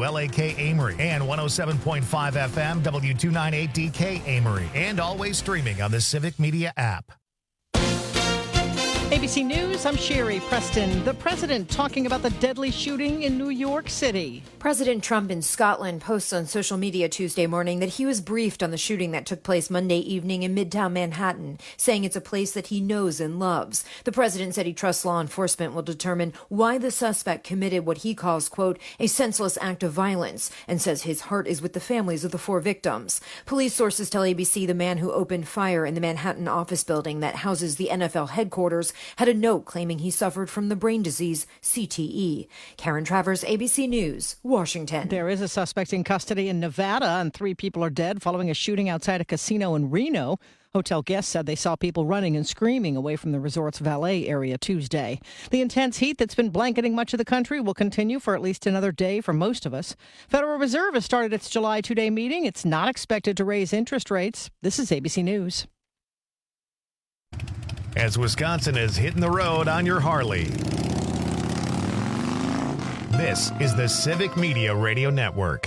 WLAK Amory and 107.5 FM W298DK Amory, and always streaming on the Civic Media app. ABC News, I'm Sherry Preston. The president talking about the deadly shooting in New York City. President Trump in Scotland posts on social media Tuesday morning that he was briefed on the shooting that took place Monday evening in Midtown Manhattan, saying it's a place that he knows and loves. The president said he trusts law enforcement will determine why the suspect committed what he calls, quote, a senseless act of violence, and says his heart is with the families of the 4 victims. Police sources tell ABC the man who opened fire in the Manhattan office building that houses the NFL headquarters had a note claiming he suffered from the brain disease CTE. Karen Travers, ABC News, Washington. There is a suspect in custody in Nevada, and 3 people are dead following a shooting outside a casino in Reno. Hotel guests said they saw people running and screaming away from the resort's valet area Tuesday. The intense heat that's been blanketing much of the country will continue for at least another day for most of us. Federal Reserve has started its July 2-day meeting. It's not expected to raise interest rates. This is ABC News. As Wisconsin is hitting the road on your Harley. This is the Civic Media Radio Network.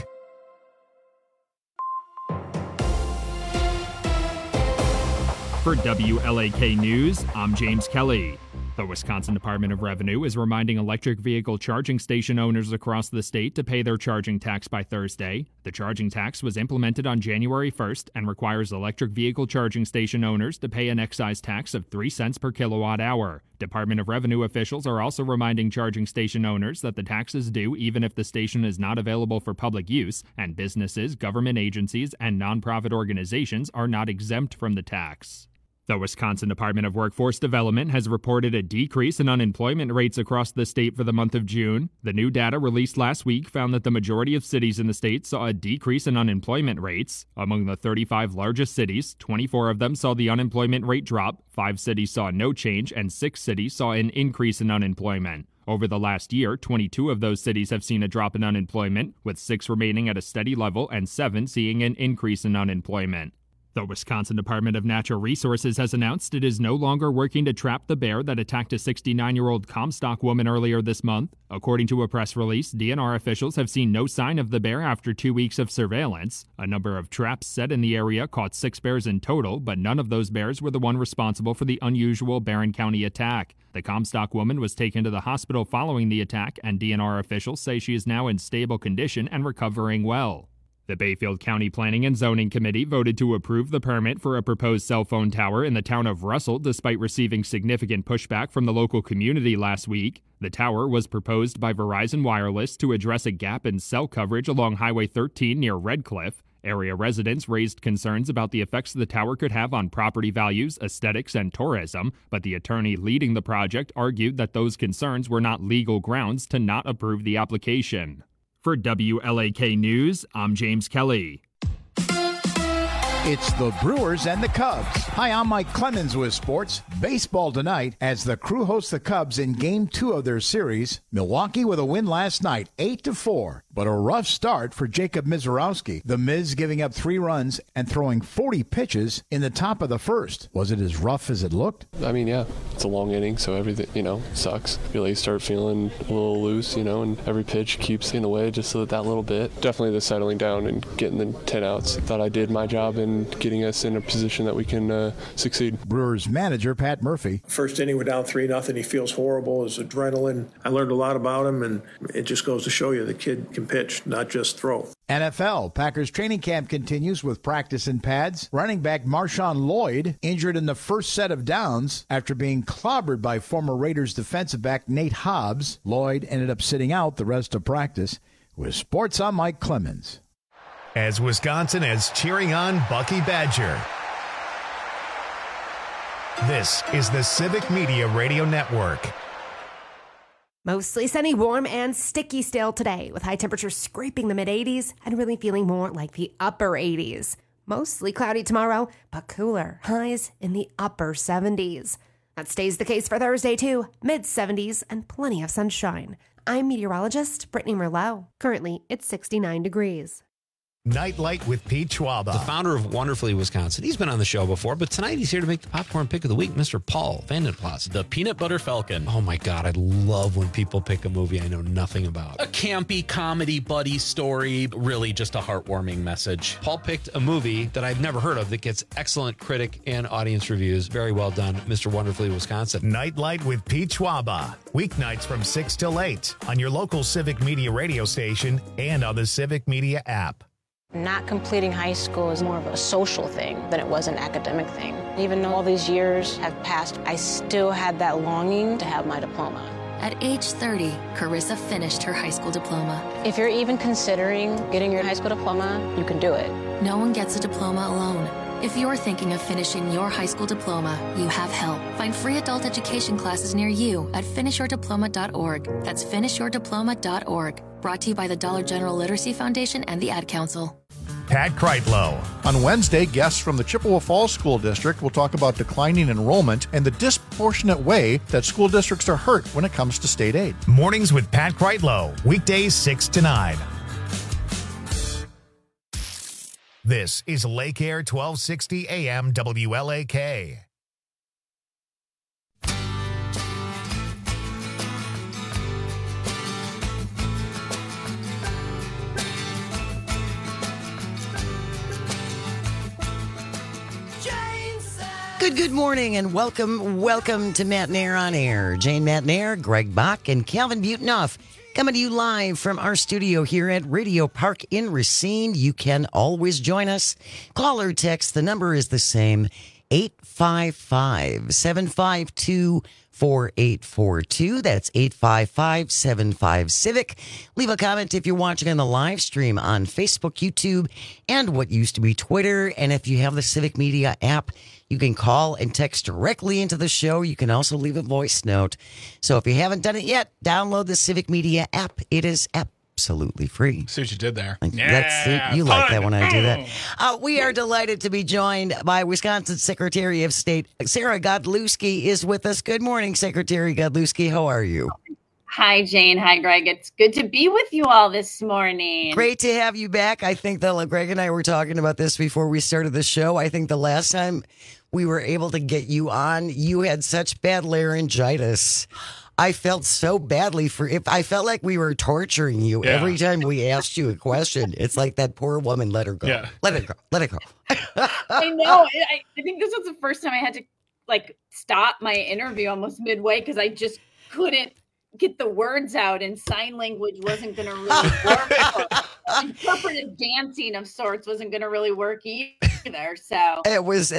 For WLAK News, I'm James Kelly. The Wisconsin Department of Revenue is reminding electric vehicle charging station owners across the state to pay their charging tax by Thursday. The charging tax was implemented on January 1st and requires electric vehicle charging station owners to pay an excise tax of 3 cents per kilowatt hour. Department of Revenue officials are also reminding charging station owners that the tax is due even if the station is not available for public use, and businesses, government agencies, and nonprofit organizations are not exempt from the tax. The Wisconsin Department of Workforce Development has reported a decrease in unemployment rates across the state for the month of June. The new data released last week found that the majority of cities in the state saw a decrease in unemployment rates. Among the 35 largest cities, 24 of them saw the unemployment rate drop, 5 cities saw no change, and 6 cities saw an increase in unemployment. Over the last year, 22 of those cities have seen a drop in unemployment, with 6 remaining at a steady level and 7 seeing an increase in unemployment. The Wisconsin Department of Natural Resources has announced it is no longer working to trap the bear that attacked a 69-year-old Comstock woman earlier this month. According to a press release, DNR officials have seen no sign of the bear after 2 weeks of surveillance. A number of traps set in the area caught 6 bears in total, but none of those bears were the one responsible for the unusual Barron County attack. The Comstock woman was taken to the hospital following the attack, and DNR officials say she is now in stable condition and recovering well. The Bayfield County Planning and Zoning Committee voted to approve the permit for a proposed cell phone tower in the town of Russell despite receiving significant pushback from the local community last week. The tower was proposed by Verizon Wireless to address a gap in cell coverage along Highway 13 near Red Cliff. Area residents raised concerns about the effects the tower could have on property values, aesthetics, and tourism, but the attorney leading the project argued that those concerns were not legal grounds to not approve the application. For WLAK News, I'm James Kelly. It's the Brewers and the Cubs. Hi, I'm Mike Clemens with sports. Baseball tonight as the Crew hosts the Cubs in Game 2 of their series. Milwaukee with a win last night, 8-4. But a rough start for Jacob Misiorowski. The Miz giving up 3 runs and throwing 40 pitches in the top of the first. Was it as rough as it looked? I mean, yeah, it's a long inning, so everything, sucks. You really start feeling a little loose, and every pitch keeps in away just that little bit. Definitely the settling down and getting the 10 outs. Thought I did my job in getting us in a position that we can succeed. Brewers manager Pat Murphy. First inning, we're down 3-0. He feels horrible. His adrenaline. I learned a lot about him, and it just goes to show you the kid can pitch, not just throw. NFL. Packers training camp continues with practice in pads. Running back Marshawn Lloyd injured in the first set of downs after being clobbered by former Raiders defensive back Nate Hobbs. Lloyd ended up sitting out the rest of practice. With sports, I'm Mike Clemens. As Wisconsin is cheering on Bucky Badger. This is the Civic Media Radio Network. Mostly sunny, warm, and sticky still today, with high temperatures scraping the mid-80s and really feeling more like the upper 80s. Mostly cloudy tomorrow, but cooler, highs in the upper 70s. That stays the case for Thursday, too, mid-70s and plenty of sunshine. I'm meteorologist Brittany Merlot. Currently, it's 69 degrees. Nightlight with Pete Schwaba. The founder of Wonderfully Wisconsin. He's been on the show before, but tonight he's here to make the popcorn pick of the week, Mr. Paul Vandenplas. The Peanut Butter Falcon. Oh my God, I love when people pick a movie I know nothing about. A campy comedy buddy story, really just a heartwarming message. Paul picked a movie that I've never heard of that gets excellent critic and audience reviews. Very well done, Mr. Wonderfully Wisconsin. Nightlight with Pete Schwaba. Weeknights from 6 till 8 on your local Civic Media radio station and on the Civic Media app. Not completing high school is more of a social thing than it was an academic thing. Even though all these years have passed, I still had that longing to have my diploma. At age 30, Carissa finished her high school diploma. If you're even considering getting your high school diploma, you can do it. No one gets a diploma alone. If you're thinking of finishing your high school diploma, you have help. Find free adult education classes near you at finishyourdiploma.org. That's finishyourdiploma.org. Brought to you by the Dollar General Literacy Foundation and the Ad Council. Pat Kreitlow. On Wednesday, guests from the Chippewa Falls School District will talk about declining enrollment and the disproportionate way that school districts are hurt when it comes to state aid. Mornings with Pat Kreitlow. Weekdays 6 to 9. This is Lake Air 1260 AM WLAK. Good morning and welcome to Matt Nair on Air. Jane Matt Nair, Greg Bach, and Calvin Butenoff coming to you live from our studio here at Radio Park in Racine. You can always join us. Call or text. The number is the same, 855-752-4842. That's 855-75-CIVIC. Leave a comment if you're watching on the live stream on Facebook, YouTube, and what used to be Twitter. And if you have the Civic Media app, you can call and text directly into the show. You can also leave a voice note. So if you haven't done it yet, download the Civic Media app. It is absolutely free. See what you did there. You like that when I do that. We are delighted to be joined by Wisconsin Secretary of State Sarah Godlewski is with us. Good morning, Secretary Godlewski. How are you? Hi, Jane. Hi, Greg. It's good to be with you all this morning. Great to have you back. I think that Greg and I were talking about this before we started the show. I think the last time we were able to get you on, you had such bad laryngitis. I felt so badly I felt like we were torturing you every time we asked you a question. It's like that poor woman, let her go. Yeah. Let it go. Let it go. I know. I think this was the first time I had to stop my interview almost midway because I just couldn't get the words out and sign language wasn't going to really work. Interpretive dancing of sorts wasn't going to really work either. So it was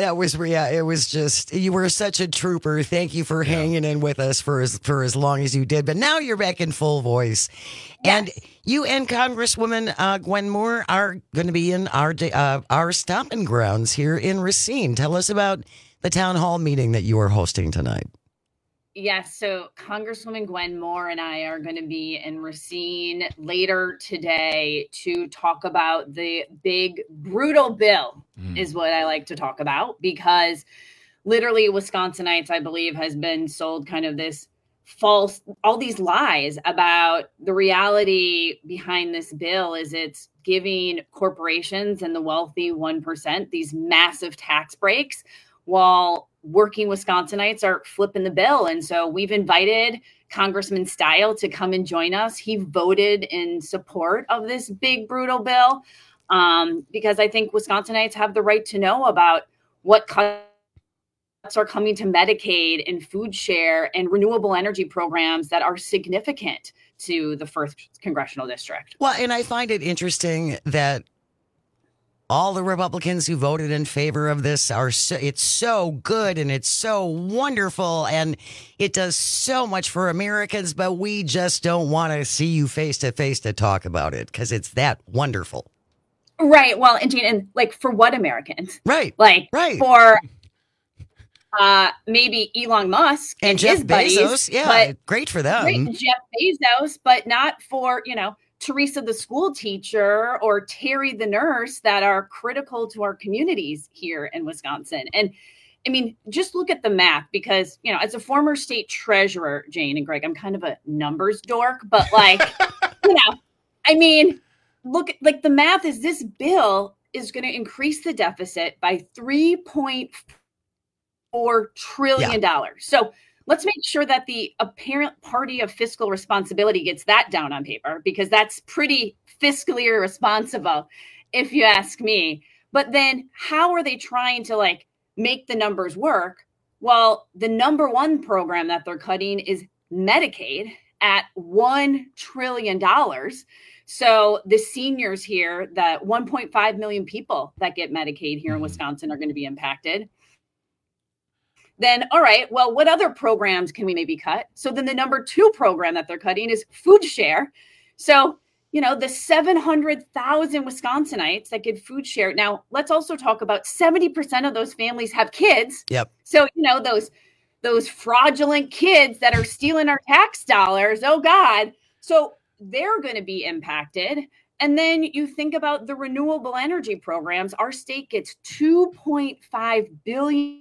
just, you were such a trooper. Thank you for hanging in with us for as long as you did. But now you're back in full voice. Yes. And you and Congresswoman Gwen Moore are going to be in our stomping grounds here in Racine. Tell us about the town hall meeting that you are hosting tonight. Yes, so Congresswoman Gwen Moore and I are going to be in Racine later today to talk about the big, brutal bill, is what I like to talk about, because literally Wisconsinites, I believe, has been sold kind of this all these lies about the reality behind this bill is it's giving corporations and the wealthy 1% these massive tax breaks while working Wisconsinites are flipping the bill. And so we've invited Congressman Stile to come and join us. He voted in support of this big, brutal bill because I think Wisconsinites have the right to know about what cuts are coming to Medicaid and food share and renewable energy programs that are significant to the 1st Congressional District. Well, and I find it interesting that all the Republicans who voted in favor of this it's so good and it's so wonderful and it does so much for Americans, but we just don't want to see you face to face to talk about it because it's that wonderful. Right. Well, and for what Americans? Right. Right. For maybe Elon Musk and Jeff Bezos. Yeah. Great for them. Great, Jeff Bezos, but not for, Teresa, the school teacher, or Terry, the nurse, that are critical to our communities here in Wisconsin. And I mean, just look at the math because, as a former state treasurer, Jane and Greg, I'm kind of a numbers dork, but look, like the math is this bill is going to increase the deficit by $3.4 trillion. So let's make sure that the apparent party of fiscal responsibility gets that down on paper, because that's pretty fiscally irresponsible, if you ask me. But then how are they trying to like make the numbers work? Well, the number one program that they're cutting is Medicaid at $1 trillion. So the seniors here, the 1.5 million people that get Medicaid here in Wisconsin are going to be impacted. Then, all right, well, what other programs can we maybe cut? So then the number two program that they're cutting is food share. So, you know, the 700,000 Wisconsinites that get food share. Now, let's also talk about 70% of those families have kids. Yep. So, you know, those fraudulent kids that are stealing our tax dollars. Oh, God. So they're going to be impacted. And then you think about the renewable energy programs. Our state gets $2.5 billion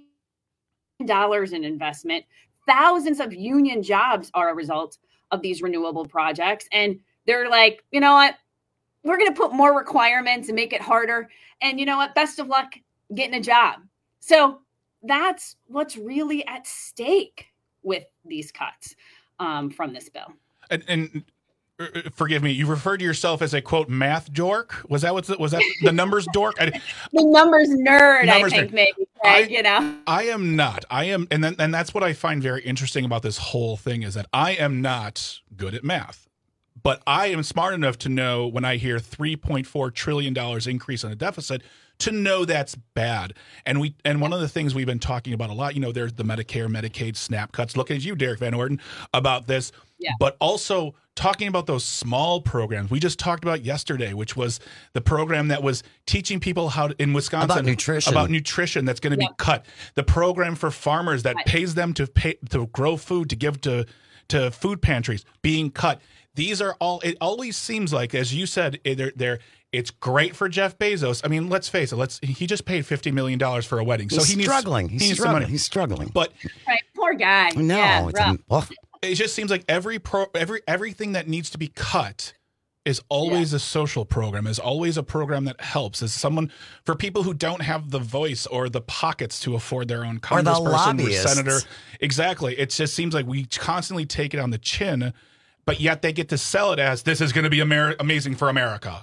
in investment. Thousands of union jobs are a result of these renewable projects. And they're like, you know what? We're going to put more requirements and make it harder. And you know what? Best of luck getting a job. So that's what's really at stake with these cuts from this bill. And forgive me, you referred to yourself as a quote math dork. Was that the numbers dork? The numbers nerd, I think, maybe. Right? You know, I am not. And that's what I find very interesting about this whole thing is that I am not good at math, but I am smart enough to know when I hear $3.4 trillion increase on a deficit to know that's bad. And one of the things we've been talking about a lot, you know, there's the Medicare, Medicaid, SNAP cuts. Looking at you, Derek Van Orden, about this, but also talking about those small programs we just talked about yesterday, which was the program that was teaching people how to, in Wisconsin about nutrition that's going to be cut. The program for farmers that pays them to grow food to give to food pantries being cut. These are all. It always seems like, as you said, it's great for Jeff Bezos. I mean, let's face it. He just paid $50 million for a wedding, so he's struggling. He's struggling. He's struggling. But poor guy. No, it just seems like everything that needs to be cut is always a social program, is always a program that helps, is someone for people who don't have the voice or the pockets to afford their own congressperson or senator. Exactly. It just seems like we constantly take it on the chin, but yet they get to sell it as this is going to be amazing for America.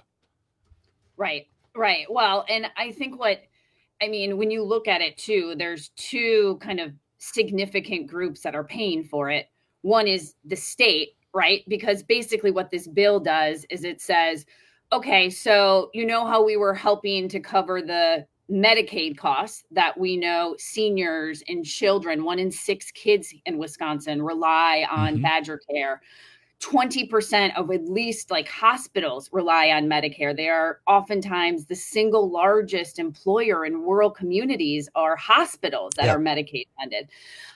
Right. Well, and I think when you look at it too, there's two kind of significant groups that are paying for it. One is the state, right? Because basically what this bill does is it says, okay, so you know how we were helping to cover the Medicaid costs that we know seniors and children, 1 in 6 kids in Wisconsin rely on Badger Care. 20% of at least like hospitals rely on Medicare. They are oftentimes the single largest employer in rural communities are hospitals that are Medicaid funded.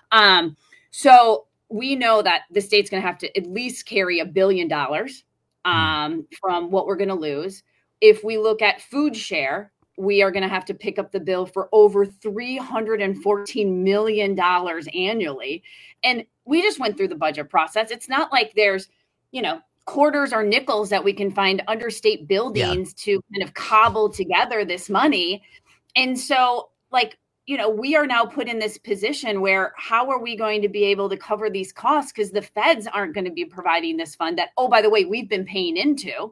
So we know that the state's going to have to at least carry $1 billion from what we're going to lose. If we look at food share, we are going to have to pick up the bill for over $314 million annually. And we just went through the budget process. It's not like there's, you know, quarters or nickels that we can find under state buildings to kind of cobble together this money. And so, like, you know, we are now put in this position where how are we going to be able to cover these costs? Because the feds aren't going to be providing this fund that, oh, by the way, we've been paying into.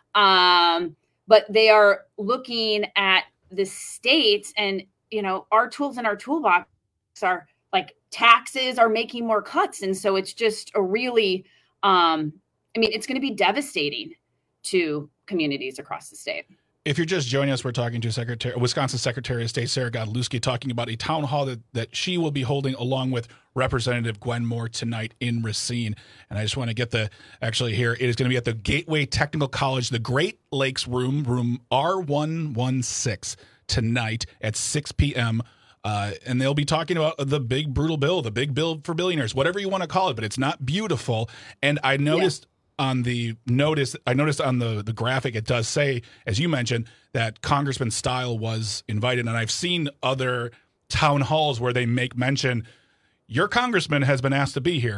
But they are looking at the states and, you know, our tools in our toolbox are like taxes are making more cuts. And so it's just a really, it's going to be devastating to communities across the state. If you're just joining us, we're talking to Wisconsin Secretary of State Sarah Godlewski, talking about a town hall that she will be holding along with Representative Gwen Moore tonight in Racine. And I just want to get it is going to be at the Gateway Technical College, the Great Lakes room R116 tonight at 6 p.m. And they'll be talking about the big brutal bill, the big bill for billionaires, whatever you want to call it, but it's not beautiful. And I noticed on the graphic, it does say, as you mentioned, that Congressman Stile was invited. And I've seen other town halls where they make mention, your congressman has been asked to be here.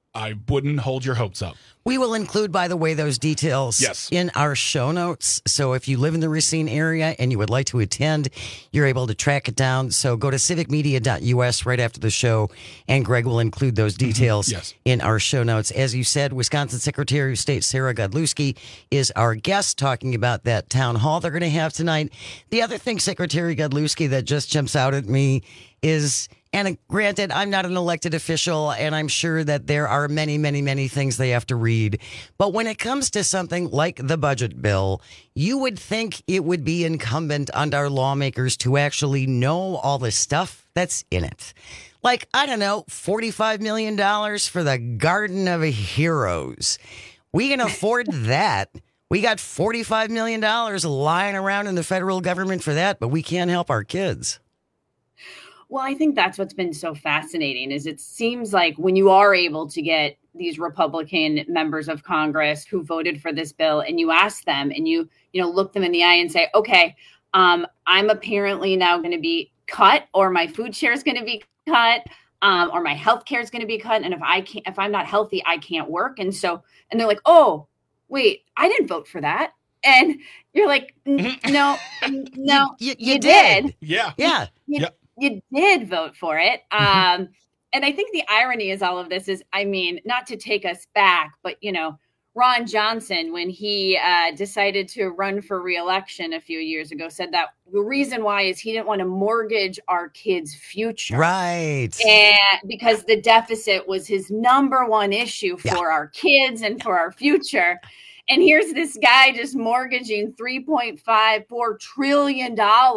I wouldn't hold your hopes up. We will include, by the way, those details in our show notes. So if you live in the Racine area and you would like to attend, you're able to track it down. So go to civicmedia.us right after the show, and Greg will include those details in our show notes. As you said, Wisconsin Secretary of State Sarah Godlewski is our guest, talking about that town hall they're going to have tonight. The other thing, Secretary Godlewski, that just jumps out at me is... And granted, I'm not an elected official, and I'm sure that there are many, many, many things they have to read. But when it comes to something like the budget bill, you would think it would be incumbent on our lawmakers to actually know all the stuff that's in it. Like, I don't know, $45 million for the Garden of Heroes. We can afford that. We got $45 million lying around in the federal government for that, but we can't help our kids. Well, I think that's what's been so fascinating is it seems like when you are able to get these Republican members of Congress who voted for this bill and you ask them and you look them in the eye and say, okay, I'm apparently now going to be cut, or my food share is going to be cut, or my health care is going to be cut. And if I'm not healthy, I can't work. And they're like, oh, wait, I didn't vote for that. And you're like, no, you did. Yeah. You did vote for it. And I think the irony is all of this is, I mean, not to take us back, but, Ron Johnson, when he decided to run for re-election a few years ago, said that the reason why is he didn't want to mortgage our kids' future. Right. And because the deficit was his number one issue for our kids and for our future. And here's this guy just mortgaging $3.54 trillion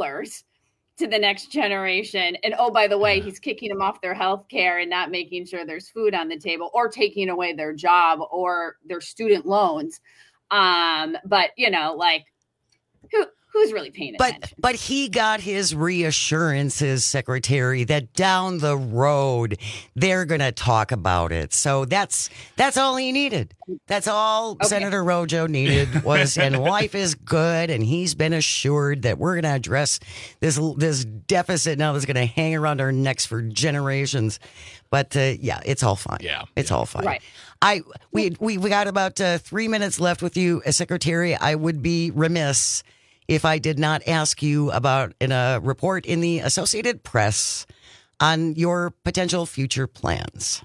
to the next generation. And oh, by the way, he's kicking them off their health care and not making sure there's food on the table, or taking away their job or their student loans. But who's really paying attention? But he got his reassurances, Secretary, that down the road they're going to talk about it. So that's all he needed. That's all Senator Rojo needed was, and life is good, and he's been assured that we're going to address this deficit now that's going to hang around our necks for generations. But it's all fine. It's all fine. Right. We got about 3 minutes left with you, Secretary. I would be remiss if I did not ask you about a report in the Associated Press on your potential future plans.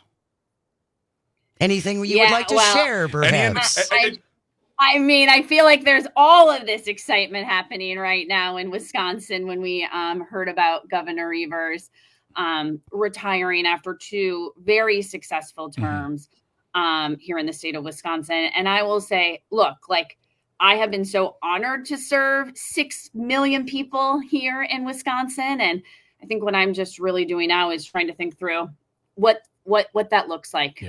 Anything you would like to share, perhaps? I mean, I feel like there's all of this excitement happening right now in Wisconsin when we heard about Governor Evers retiring after 2 very successful terms here in the state of Wisconsin. And I will say, look, I have been so honored to serve 6 million people here in Wisconsin. And I think what I'm just really doing now is trying to think through what that looks like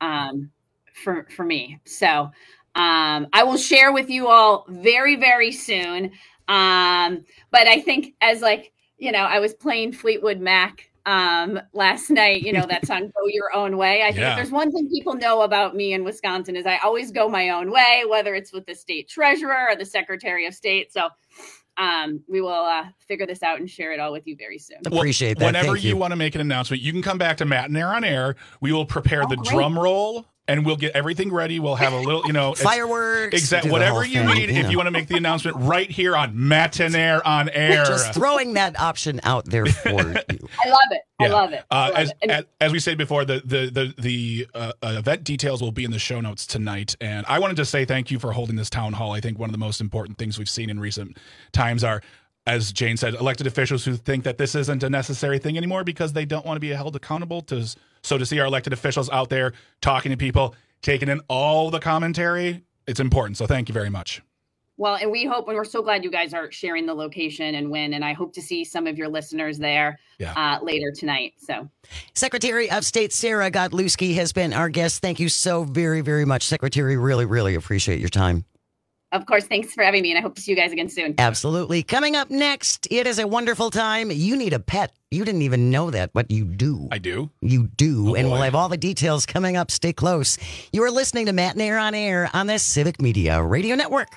for me. So I will share with you all very, very soon. But I think as I was playing Fleetwood Mac last night, that song Go Your Own Way. I think if there's one thing people know about me in Wisconsin is I always go my own way, whether it's with the state treasurer or the secretary of state. So we will figure this out and share it all with you very soon. Appreciate that. Whenever you want to make an announcement, you can come back to Matt and Air on Air. We will prepare the drum roll. And we'll get everything ready. We'll have a little, fireworks. Exactly. Whatever you need if you want to make the announcement right here on Matt and Air on Air. Just throwing that option out there for you. I love it. I love it. As we said before, the event details will be in the show notes tonight. And I wanted to say thank you for holding this town hall. I think one of the most important things we've seen in recent times are, as Jane said, elected officials who think that this isn't a necessary thing anymore because they don't want to be held accountable. So to see our elected officials out there talking to people, taking in all the commentary, it's important. So thank you very much. Well, and we hope, and we're so glad you guys are sharing the location and when, and I hope to see some of your listeners there later tonight. So, Secretary of State Sarah Godlewski has been our guest. Thank you so very, very much, Secretary. Really, really appreciate your time. Of course. Thanks for having me. And I hope to see you guys again soon. Absolutely. Coming up next, it is a wonderful time. You need a pet. You didn't even know that, but you do. I do. You do. Oh, and boy. We'll have all the details coming up. Stay close. You are listening to Matt and Air on Air on the Civic Media Radio Network.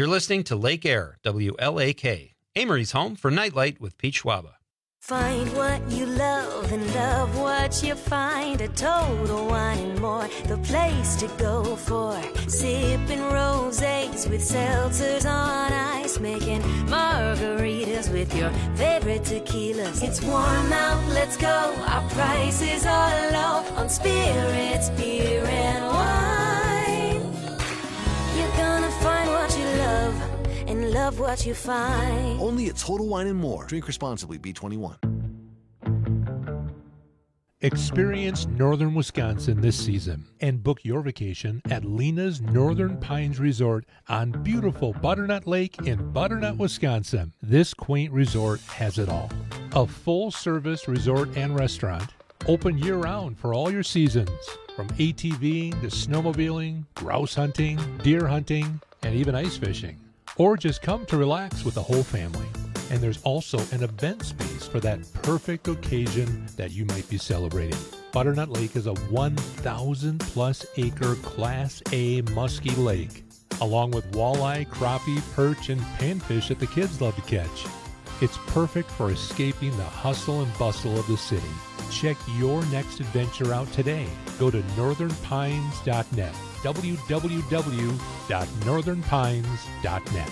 You're listening to Lake Air, WLAK, Amory's home for Nightlight with Pete Schwaba. Find what you love and love what you find. A Total Wine and More, the place to go for sipping rosés with seltzers on ice, making margaritas with your favorite tequilas. It's warm out, let's go. Our prices are low on spirits, beer, and wine. You're gonna find what you love and love what you find. Only at Total Wine and More. Drink responsibly. B21. Experience northern Wisconsin this season and book your vacation at Lena's Northern Pines Resort on beautiful Butternut Lake in Butternut, Wisconsin. This quaint resort has it all. A full-service resort and restaurant, open year-round for all your seasons, from ATVing to snowmobiling, grouse hunting, deer hunting, and even ice fishing. Or just come to relax with the whole family. And there's also an event space for that perfect occasion that you might be celebrating. Butternut Lake is a 1,000-plus acre Class A musky lake, along with walleye, crappie, perch, and panfish that the kids love to catch. It's perfect for escaping the hustle and bustle of the city. Check your next adventure out today. Go to northernpines.net. www.northernpines.net.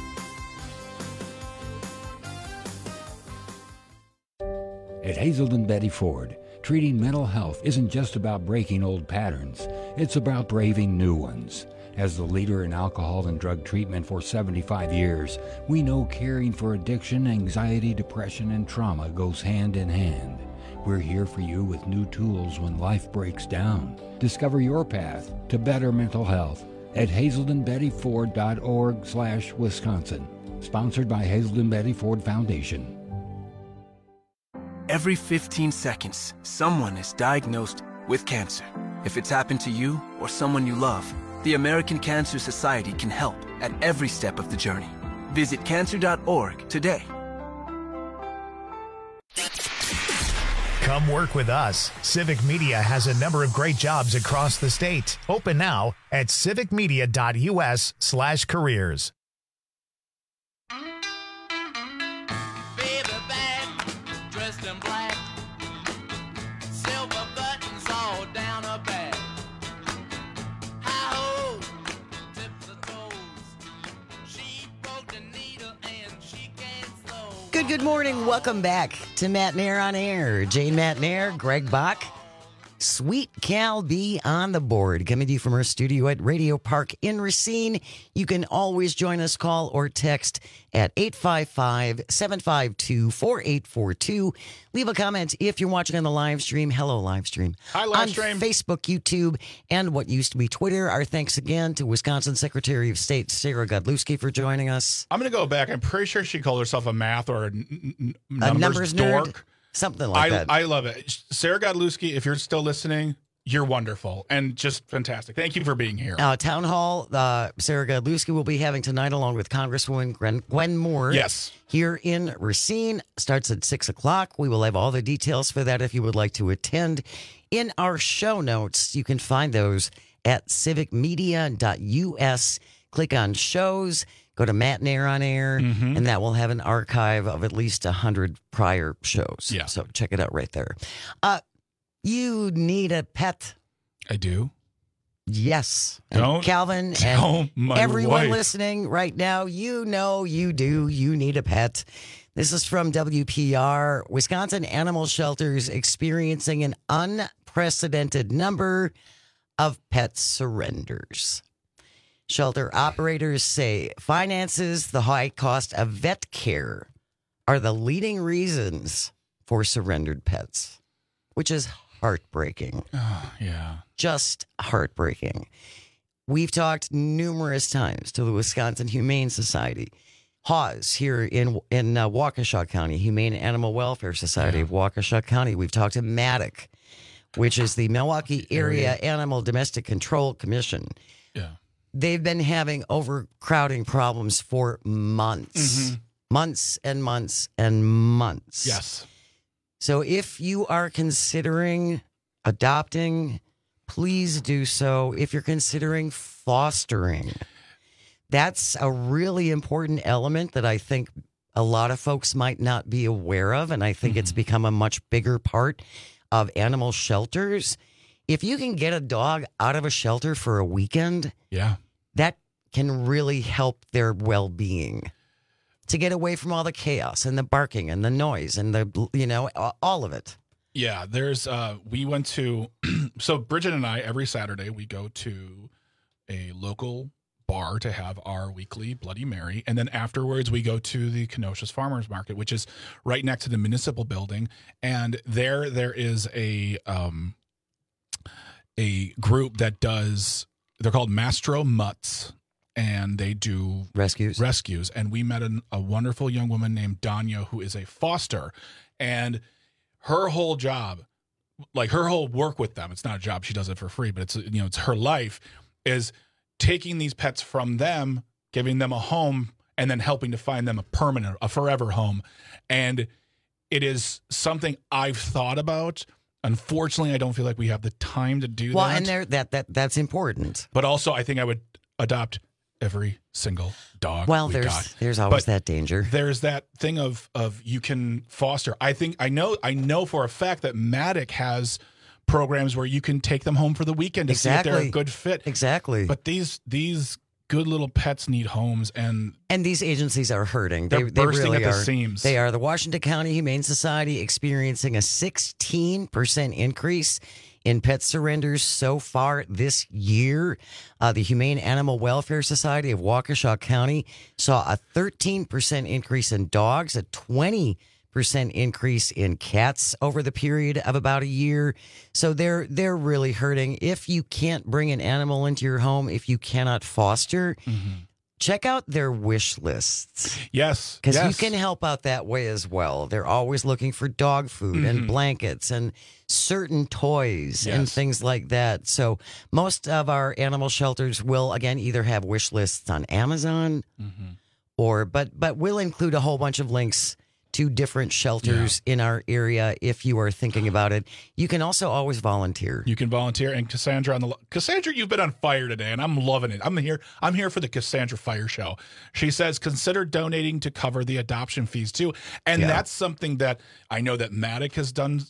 At Hazelden Betty Ford, treating mental health isn't just about breaking old patterns, it's about braving new ones. As the leader in alcohol and drug treatment for 75 years, we know caring for addiction, anxiety, depression, and trauma goes hand in hand. We're here for you with new tools when life breaks down. Discover your path to better mental health at hazeldenbettyford.org/Wisconsin. Sponsored by Hazelden Betty Ford Foundation. Every 15 seconds, someone is diagnosed with cancer. If it's happened to you or someone you love, the American Cancer Society can help at every step of the journey. Visit cancer.org today. Come work with us. Civic Media has a number of great jobs across the state. Open now at civicmedia.us/careers. Baby bag, dressed in black, silver buttons all down her back. Hi-ho, tips her toes. She broke the needle and she can't slow. Good morning. Welcome back to Matt Nair on Air. Jane Matt Nair, Greg Bach, Sweet Cal B on the board. Coming to you from our studio at Radio Park in Racine. You can always join us, call or text at 855-752-4842. Leave a comment if you're watching on the live stream. Hello, live stream. Hi, live on stream. Facebook, YouTube, and what used to be Twitter. Our thanks again to Wisconsin Secretary of State Sarah Godlewski for joining us. I'm going to go back. I'm pretty sure she called herself a math or a numbers nerd. dork. Something like that. I love it. Sarah Godlewski, if you're still listening, you're wonderful and just fantastic. Thank you for being here. Town Hall, Sarah Godlewski will be having tonight along with Congresswoman Gwen Moore. Yes. Here in Racine. Starts at 6 o'clock. We will have all the details for that if you would like to attend. In our show notes, you can find those at civicmedia.us. Click on shows. Go to Matt Nair on Air, and that will have an archive of at least 100 prior shows. Yeah. So check it out right there. You need a pet. I do. Yes. Don't Calvin tell and my everyone wife. listening right now, you know you do. You need a pet. This is from WPR. Wisconsin animal shelters experiencing an unprecedented number of pet surrenders. Shelter operators say finances, the high cost of vet care are the leading reasons for surrendered pets, which is heartbreaking. Oh, yeah. Just heartbreaking. We've talked numerous times to the Wisconsin Humane Society, HAWS here in Waukesha County, Humane Animal Welfare Society of Waukesha County. We've talked to MADDOC, which is the Milwaukee Area Animal Domestic Control Commission. Yeah. They've been having overcrowding problems for months. Months and months and months. Yes. So if you are considering adopting, please do so. If you're considering fostering, That's a really important element that I think a lot of folks might not be aware of, and I think it's become a much bigger part of animal shelters. If you can get a dog out of a shelter for a weekend, that can really help their well-being. To get away from all the chaos and the barking and the noise and all of it. Yeah, there's we went to so Bridget and I every Saturday we go to a local bar to have our weekly Bloody Mary, and then afterwards we go to the Kenosha's Farmers Market, which is right next to the municipal building, and there is a group that does, they're called Mastro Mutts, and they do rescues. And we met a wonderful young woman named Danya, who is a foster, and her whole job, like her whole work with them, it's not a job, she does it for free, but it's her life, is taking these pets from them, giving them a home, and then helping to find them a forever home. And it is something I've thought about. Unfortunately, I don't feel like we have the time to do that. Well, and that's important. But also, I think I would adopt every single dog. Well, there's always that danger. There's that thing of you can foster. I know for a fact that Matic has programs where you can take them home for the weekend to see if they're a good fit. Exactly. But these good little pets need homes, and these agencies are hurting. They're bursting at the seams. They are. The Washington County Humane Society experiencing a 16% increase in pet surrenders so far this year. The Humane Animal Welfare Society of Waukesha County saw a 13% increase in dogs, a 20% increase in cats over the period of about a year. So they're really hurting. If you can't bring an animal into your home, if you cannot foster, check out their wish lists. Yes. Because you can help out that way as well. They're always looking for dog food and blankets and certain toys and things like that. So most of our animal shelters will, again, either have wish lists on Amazon but we'll include a whole bunch of links to different shelters in our area if you are thinking about it. You can also always volunteer. You can volunteer. And Cassandra, Cassandra, you've been on fire today, and I'm loving it. I'm here for the Cassandra Fire Show. She says, consider donating to cover the adoption fees too. And that's something that I know that Matic has done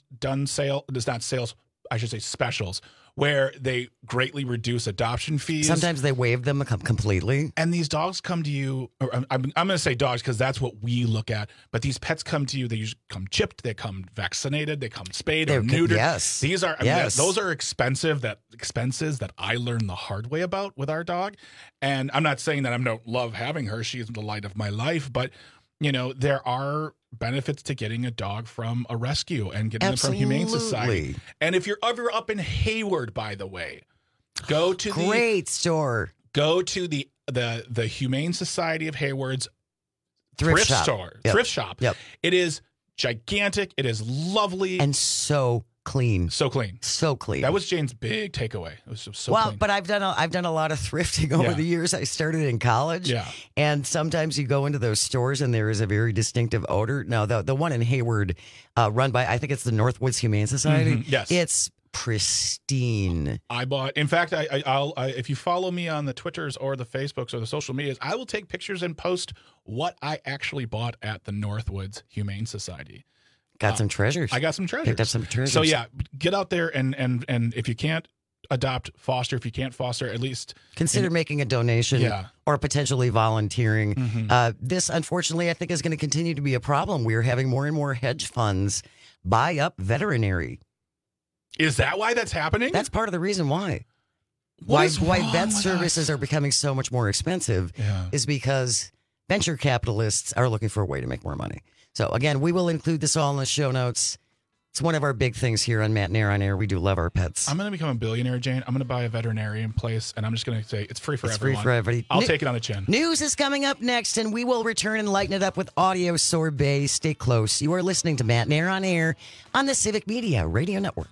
specials, where they greatly reduce adoption fees. Sometimes they waive them completely. And these dogs come to you, or I'm going to say dogs because that's what we look at, but these pets come to you, they usually come chipped, they come vaccinated, they come spayed or neutered. Yes. These are, those are expenses that I learned the hard way about with our dog. And I'm not saying that I don't love having her. She's the light of my life, but there are benefits to getting a dog from a rescue and getting them from Humane Society. And if you're ever up in Hayward, by the way, go to great store. Go to the Humane Society of Hayward's thrift store. Thrift shop. Yep. It is gigantic. It is lovely. And so clean. So clean. So clean. That was Jane's big takeaway. It was so well, clean. but I've done a lot of thrifting over the years. I started in college. Yeah. And sometimes you go into those stores and there is a very distinctive odor. Now, the one in Hayward, run by, I think it's the Northwoods Humane Society. Yes. It's pristine. I bought, in fact, I'll if you follow me on the Twitters or the Facebooks or the social medias, I will take pictures and post what I actually bought at the Northwoods Humane Society. Got some treasures. I got some treasures. Picked up some treasures. So yeah, get out there and if you can't adopt, foster. If you can't foster, at least consider making a donation or potentially volunteering. This, unfortunately, I think is going to continue to be a problem. We're having more and more hedge funds buy up veterinary. Is that why that's happening? That's part of the reason why. Why vet services are becoming so much more expensive is because venture capitalists are looking for a way to make more money. So, again, we will include this all in the show notes. It's one of our big things here on Matt Nair on Air. We do love our pets. I'm going to become a billionaire, Jane. I'm going to buy a veterinarian place, and I'm just going to say it's free for everyone. Free for everybody. I'll take it on the chin. News is coming up next, and we will return and lighten it up with audio sorbet. Stay close. You are listening to Matt Nair on Air on the Civic Media Radio Network.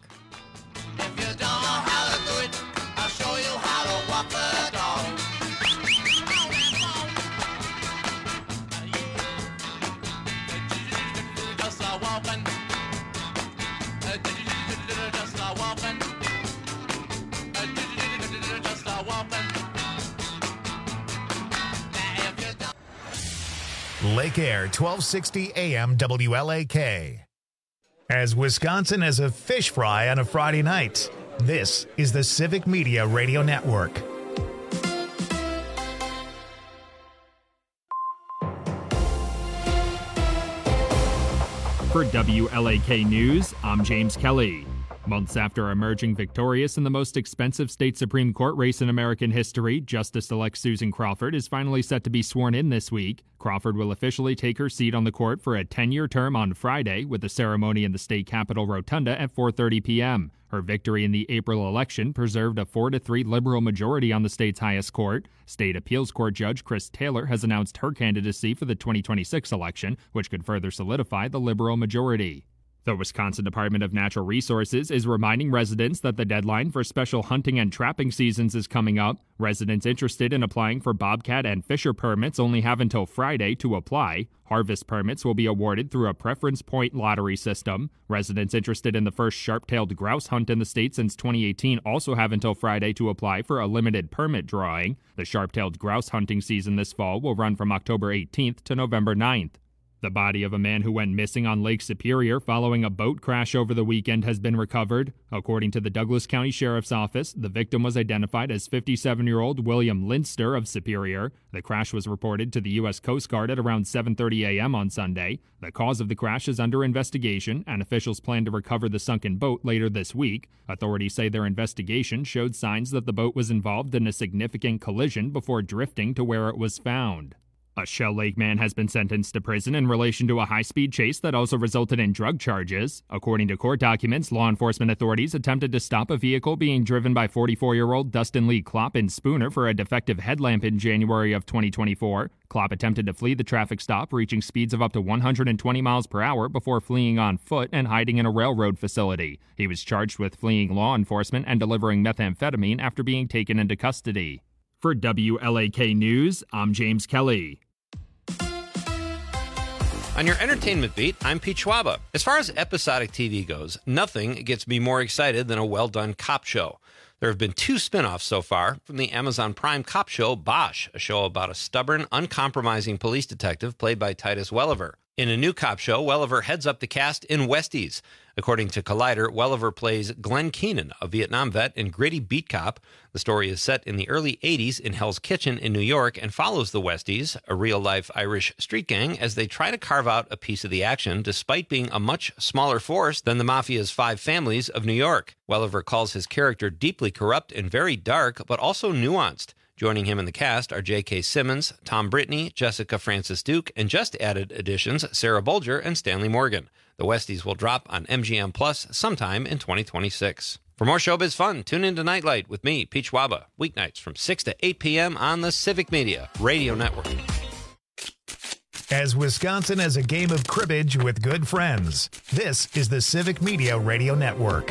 Lake Air, 1260 AM WLAK. As Wisconsin has a fish fry on a Friday night, this is the Civic Media Radio Network. For WLAK News, I'm James Kelly. Months after emerging victorious in the most expensive state Supreme Court race in American history, Justice-elect Susan Crawford is finally set to be sworn in this week. Crawford will officially take her seat on the court for a 10-year term on Friday, with a ceremony in the state capitol rotunda at 4:30 p.m. Her victory in the April election preserved a 4-3 liberal majority on the state's highest court. State Appeals Court Judge Chris Taylor has announced her candidacy for the 2026 election, which could further solidify the liberal majority. The Wisconsin Department of Natural Resources is reminding residents that the deadline for special hunting and trapping seasons is coming up. Residents interested in applying for bobcat and fisher permits only have until Friday to apply. Harvest permits will be awarded through a preference point lottery system. Residents interested in the first sharp-tailed grouse hunt in the state since 2018 also have until Friday to apply for a limited permit drawing. The sharp-tailed grouse hunting season this fall will run from October 18th to November 9th. The body of a man who went missing on Lake Superior following a boat crash over the weekend has been recovered. According to the Douglas County Sheriff's Office, the victim was identified as 57-year-old William Lindster of Superior. The crash was reported to the U.S. Coast Guard at around 7:30 a.m. on Sunday. The cause of the crash is under investigation, and officials plan to recover the sunken boat later this week. Authorities say their investigation showed signs that the boat was involved in a significant collision before drifting to where it was found. A Shell Lake man has been sentenced to prison in relation to a high-speed chase that also resulted in drug charges. According to court documents, law enforcement authorities attempted to stop a vehicle being driven by 44-year-old Dustin Lee Klopp in Spooner for a defective headlamp in January of 2024. Klopp attempted to flee the traffic stop, reaching speeds of up to 120 miles per hour before fleeing on foot and hiding in a railroad facility. He was charged with fleeing law enforcement and delivering methamphetamine after being taken into custody. For WLAK News, I'm James Kelly. On your entertainment beat, I'm Pete Schwaba. As far as episodic TV goes, nothing gets me more excited than a well-done cop show. There have been 2 spin-offs so far from the Amazon Prime cop show Bosch, a show about a stubborn, uncompromising police detective played by Titus Welliver. In a new cop show, Welliver heads up the cast in Westies. According to Collider, Welliver plays Glenn Keenan, a Vietnam vet and gritty beat cop. The story is set in the early 80s in Hell's Kitchen in New York and follows the Westies, a real-life Irish street gang, as they try to carve out a piece of the action despite being a much smaller force than the Mafia's 5 families of New York. Welliver calls his character deeply corrupt and very dark, but also nuanced. Joining him in the cast are J.K. Simmons, Tom Brittney, Jessica Francis Duke, and just added additions Sarah Bolger and Stanley Morgan. The Westies will drop on MGM Plus sometime in 2026. For more showbiz fun, tune into Nightlight with me, Pete Schwaba, weeknights from 6 to 8 p.m. on the Civic Media Radio Network. As Wisconsin has a game of cribbage with good friends, this is the Civic Media Radio Network.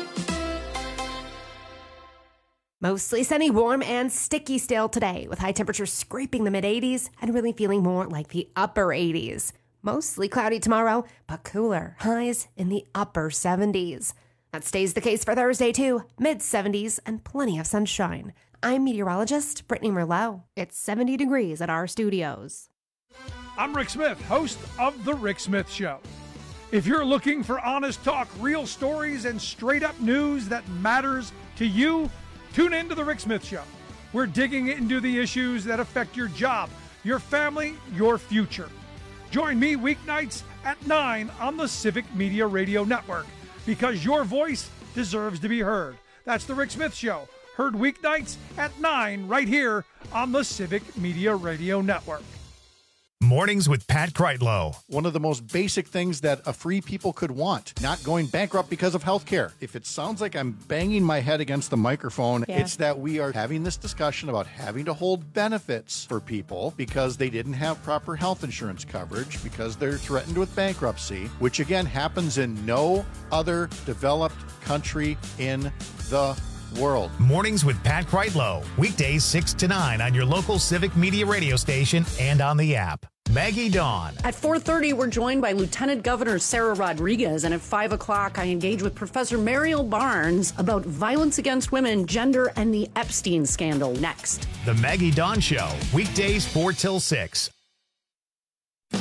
Mostly sunny, warm, and sticky still today, with high temperatures scraping the mid-80s and really feeling more like the upper 80s. Mostly cloudy tomorrow, but cooler. Highs in the upper 70s. That stays the case for Thursday, too. Mid-70s and plenty of sunshine. I'm meteorologist Brittany Merlot. It's 70 degrees at our studios. I'm Rick Smith, host of The Rick Smith Show. If you're looking for honest talk, real stories, and straight-up news that matters to you, tune in to The Rick Smith Show. We're digging into the issues that affect your job, your family, your future. Join me weeknights at 9 on the Civic Media Radio Network, because your voice deserves to be heard. That's The Rick Smith Show, heard weeknights at 9 right here on the Civic Media Radio Network. Mornings with Pat Kreitlow. One of the most basic things that a free people could want, not going bankrupt because of health care. If it sounds like I'm banging my head against the microphone, It's that we are having this discussion about having to hold benefits for people because they didn't have proper health insurance coverage, because they're threatened with bankruptcy, which again happens in no other developed country in the world. Mornings with Pat Kreitlow. Weekdays 6 to 9 on your local Civic Media radio station and on the app. Maggie Dawn. At 4:30, we're joined by Lieutenant Governor Sarah Rodriguez, and at 5 o'clock, I engage with Professor Mariel Barnes about violence against women, gender, and the Epstein scandal next. The Maggie Dawn Show, weekdays 4 till 6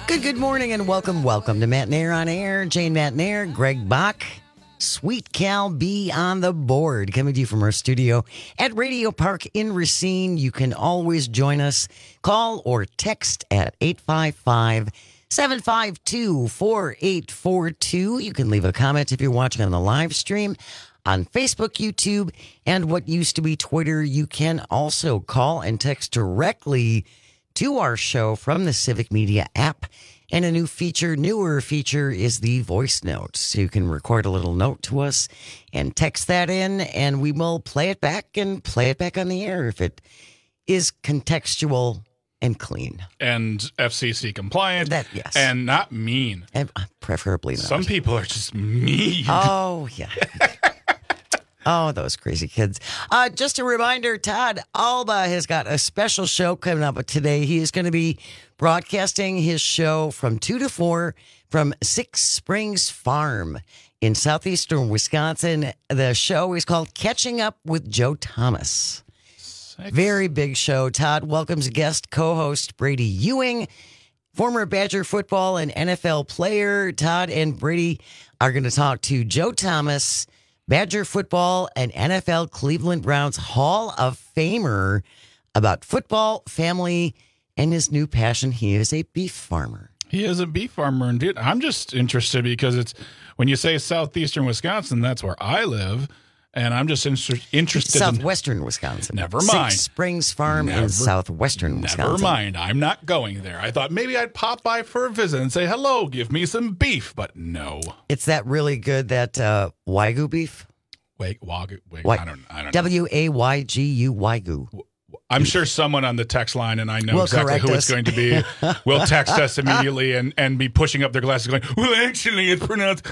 Good morning and welcome to Matt Nair on Air. Jane Matt Nair, Greg Bach, Sweet Cal B on the board. Coming to you from our studio at Radio Park in Racine. You can always join us. Call or text at 855-752-4842. You can leave a comment if you're watching on the live stream on Facebook, YouTube, and what used to be Twitter. You can also call and text directly to our show from the Civic Media app. And a newer feature is the voice note. So you can record a little note to us and text that in, and we will play it back on the air if it is contextual and clean. And FCC compliant. Yes. And not mean. And preferably not. Some people are just mean. Oh, yeah. Oh, those crazy kids. Just a reminder, Todd Alba has got a special show coming up today. He is going to be broadcasting his show from 2 to 4 from Six Springs Farm in southeastern Wisconsin. The show is called Catching Up with Joe Thomas. Very big show. Todd welcomes guest co-host Brady Ewing, former Badger football and NFL player. Todd and Brady are going to talk to Joe Thomas, Badger football and NFL Cleveland Browns Hall of Famer, about football, family, and his new passion. He is a beef farmer. He is a beef farmer, indeed. I'm just interested because it's when you say southeastern Wisconsin, that's where I live, and I'm just interested. Southwestern Wisconsin. Never mind. Six Springs Farm in southwestern Wisconsin. Never mind. I'm not going there. I thought maybe I'd pop by for a visit and say hello, give me some beef, but no. It's that really good Wagyu beef. Wagyu. I don't know. W-A-Y-G-U Wagyu. I'm sure someone on the text line, and I know exactly who it's going to be, will text us immediately and be pushing up their glasses going, well, actually, it's pronounced.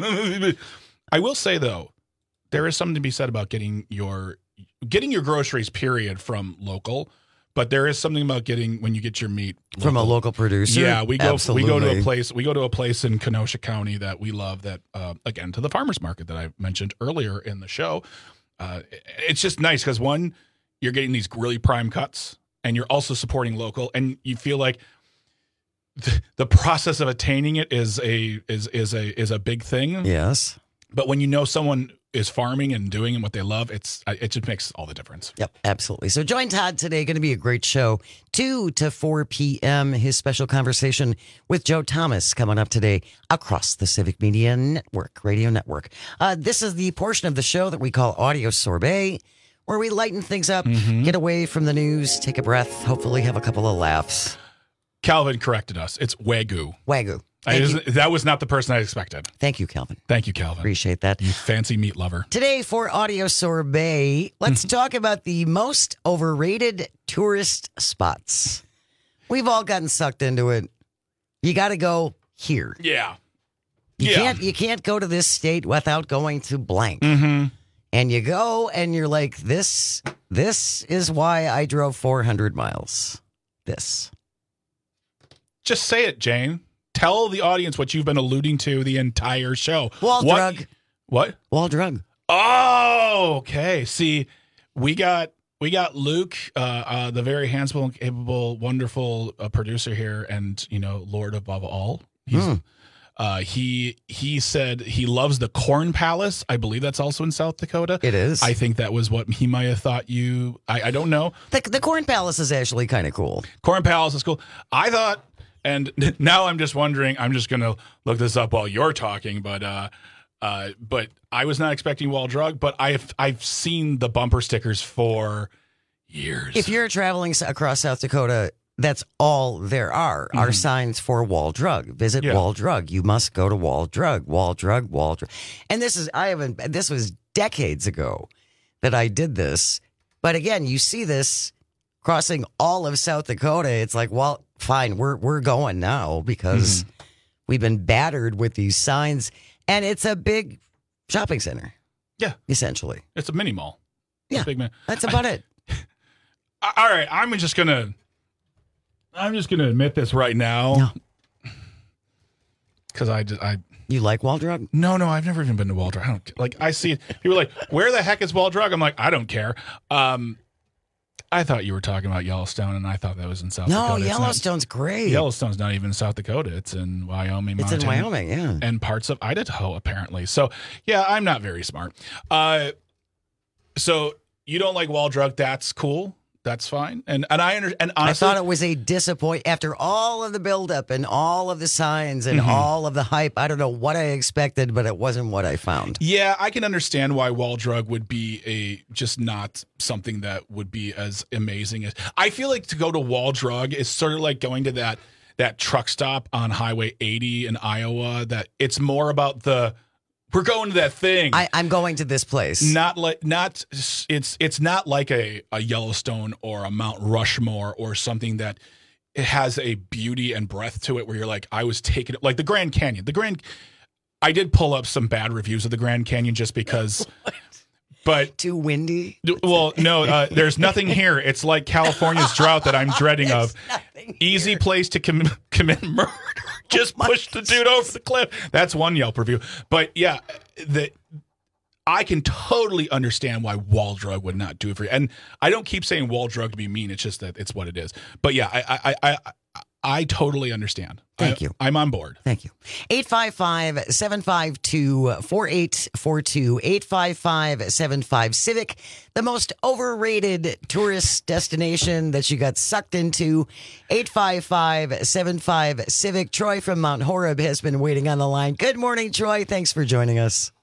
I will say, though, there is something to be said about getting your groceries, period, from local. But there is something about when you get your meat local. From a local producer. Yeah, we go Absolutely. to a place. We go to a place in Kenosha County that we love. That again, to the farmers market that I mentioned earlier in the show. It's just nice because one, you're getting these really prime cuts, and you're also supporting local, and you feel like the process of attaining it is a big thing. Yes. But when you know someone is farming and doing what they love, it just makes all the difference. Yep, absolutely. So join Todd today. Going to be a great show. 2 to 4 p.m. His special conversation with Joe Thomas coming up today across the Civic Media Network, radio network. This is the portion of the show that we call Audio Sorbet, where we lighten things up, get away from the news, take a breath, hopefully have a couple of laughs. Calvin corrected us. It's Wagyu. Wagyu. That was not the person I expected. Thank you, Calvin. Thank you, Calvin. Appreciate that. You fancy meat lover. Today for Audio Sorbet, let's talk about the most overrated tourist spots. We've all gotten sucked into it. You got to go here. Yeah. You can't go to this state without going to blank. Mm-hmm. And you go and you're like, this is why I drove 400 miles. This. Just say it, Jane. Tell the audience what you've been alluding to the entire show. Wall drug. What? Wall drug. Oh, okay. See, we got Luke, the very handsome, capable, wonderful producer here, and Lord above all. He said he loves the Corn Palace. I believe that's also in South Dakota. It is. I think that was what he might have thought you. I don't know. The Corn Palace is actually kind of cool. Corn Palace is cool. I thought. And now I'm just wondering, I'm just going to look this up while you're talking, but I was not expecting Wall Drug, but I've seen the bumper stickers for years. If you're traveling across South Dakota, that's all there are signs for Wall Drug. Visit Wall Drug. You must go to Wall Drug. Wall Drug, Wall Drug. And this was decades ago that I did this. But again, you see this crossing all of South Dakota. It's like, well, fine, we're going now because we've been battered with these signs, and it's a big shopping center. Yeah, essentially, it's a mini mall. Yeah, big that's about it. All right, I'm just gonna admit this right now because I you like Wall Drug? No, I've never even been to Wall Drug. I don't I see it. People are like, where the heck is Wall Drug? I'm like, I don't care. I thought you were talking about Yellowstone, and I thought that was in South Dakota. No, It's Yellowstone's great. Yellowstone's not even in South Dakota. It's in Wyoming, It's Montana. in Wyoming, yeah. And parts of Idaho, apparently. So, yeah, I'm not very smart. So you don't like Wall Drug. That's cool. That's fine. And I understand. And honestly, I thought it was a disappointment after all of the buildup and all of the signs and Mhm. all of the hype. I don't know what I expected, but it wasn't what I found. Yeah, I can understand why Wall Drug would be just not something that would be as amazing as. I feel like to go to Wall Drug is sort of like going to that truck stop on Highway 80 in Iowa. That it's more about we're going to that thing. I'm going to this place. It's not like a Yellowstone or a Mount Rushmore or something that it has a beauty and breadth to it where you're like, I was taken, like the Grand Canyon. I did pull up some bad reviews of the Grand Canyon just because, but too windy. Well, no, there's nothing here. It's like California's drought that I'm dreading of. Easy place to commit murder. Just push the dude over the cliff. That's one Yelp review. But yeah, I can totally understand why Wall Drug would not do it for you. And I don't keep saying Wall Drug to be mean. It's just that it's what it is. But yeah, I totally understand. Thank you. I'm on board. Thank you. 855-752-4842. 855-75-CIVIC. The most overrated tourist destination that you got sucked into. 855-75-CIVIC. Troy from Mount Horeb has been waiting on the line. Good morning, Troy. Thanks for joining us.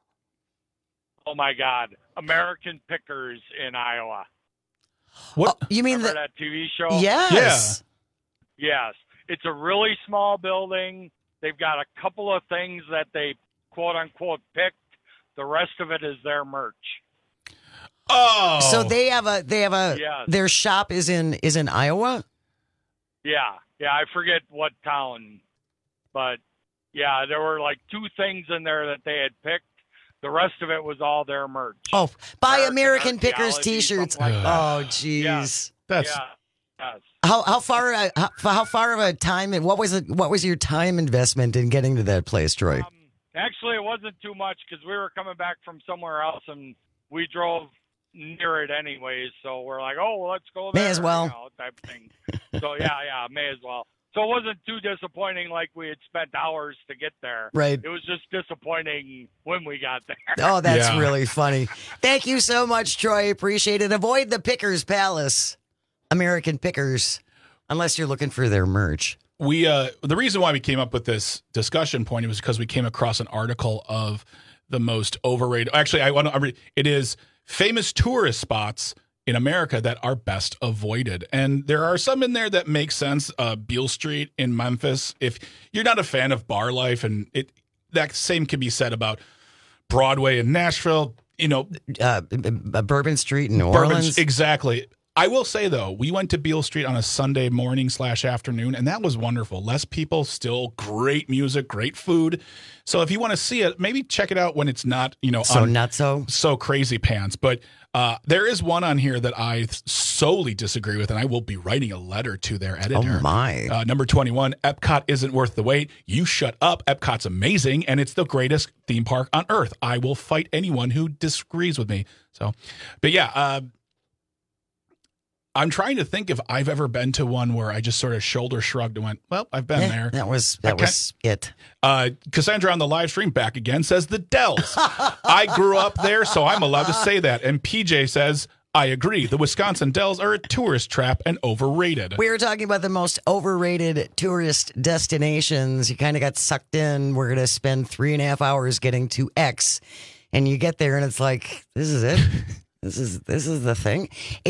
Oh, my God. American Pickers in Iowa. What? You mean Remember that TV show? Yes. Yes. It's a really small building. They've got a couple of things that they quote unquote picked. The rest of it is their merch. Oh. So they have a Yes. their shop is in Iowa? Yeah. Yeah, I forget what town. But yeah, there were like two things in there that they had picked. The rest of it was all their merch. Oh, buy American Pickers Archaeology, t-shirts. something like that. Oh, jeez. Yes. That's Yeah. Yes. How far of a time? What was your time investment in getting to that place, Troy? Actually, it wasn't too much because we were coming back from somewhere else and we drove near it anyways. So we're like, oh, well, let's go there. May as well. you know, type thing. So yeah, may as well. So it wasn't too disappointing like we had spent hours to get there. Right. It was just disappointing when we got there. Oh, that's really funny. Thank you so much, Troy. Appreciate it. Avoid the Pickers Palace, American Pickers, unless you're looking for their merch. The reason why we came up with this discussion point was because we came across an article of the most overrated. Actually, it is famous tourist spots in America that are best avoided, and there are some in there that make sense. Beale Street in Memphis. If you're not a fan of bar life, and that same can be said about Broadway in Nashville. You know, Bourbon Street in New Orleans. Exactly. I will say, though, we went to Beale Street on a Sunday morning / afternoon, and that was wonderful. Less people, still great music, great food. So if you want to see it, maybe check it out when it's not, so crazy pants. But there is one on here that I solely disagree with, and I will be writing a letter to their editor. Oh, my. Number 21, Epcot isn't worth the wait. You shut up. Epcot's amazing, and it's the greatest theme park on earth. I will fight anyone who disagrees with me. So, but yeah, I'm trying to think if I've ever been to one where I just sort of shoulder shrugged and went, well, I've been there. That was it. Cassandra on the live stream back again says the Dells. I grew up there, so I'm allowed to say that. And PJ says, I agree. The Wisconsin Dells are a tourist trap and overrated. We were talking about the most overrated tourist destinations. You kind of got sucked in. We're going to spend 3.5 hours getting to X. And you get there and it's like, this is it. This is the thing.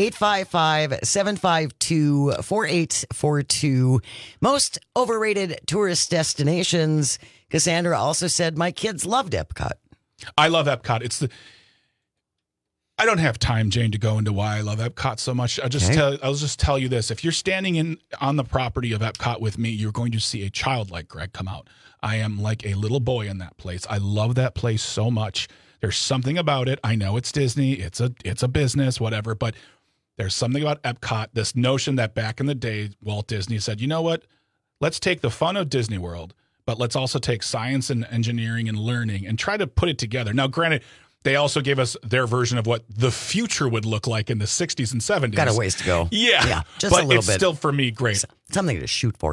855-752-4842. Most overrated tourist destinations. Cassandra also said, my kids loved Epcot. I love Epcot. I don't have time, Jane, to go into why I love Epcot so much. I'll just tell you this. If you're standing on the property of Epcot with me, you're going to see a child like Greg come out. I am like a little boy in that place. I love that place so much. There's something about it. I know it's Disney. It's a business, whatever. But there's something about Epcot, this notion that back in the day, Walt Disney said, you know what? Let's take the fun of Disney World, but let's also take science and engineering and learning and try to put it together. Now, granted, they also gave us their version of what the future would look like in the 60s and 70s. Got a ways to go. Yeah. Just but a little it's bit. still, for me, great. Something to shoot for.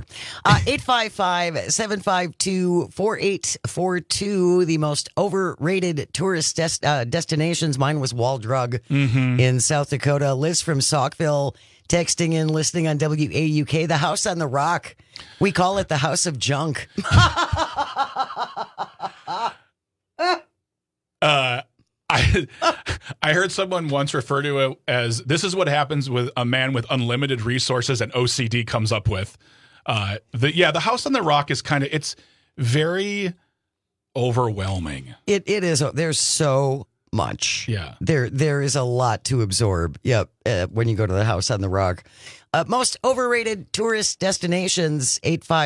855-752-4842, the most overrated tourist destinations. Mine was Wall Drug in South Dakota. Liz from Saukville texting in, listening on WAUK, the House on the Rock. We call it the House of Junk. I heard someone once refer to it as, this is what happens with a man with unlimited resources and OCD comes up with. The House on the Rock is kind of, it's very overwhelming. It is. There's so much. Yeah. There is a lot to absorb. Yep. When you go to the House on the Rock. Most overrated tourist destinations,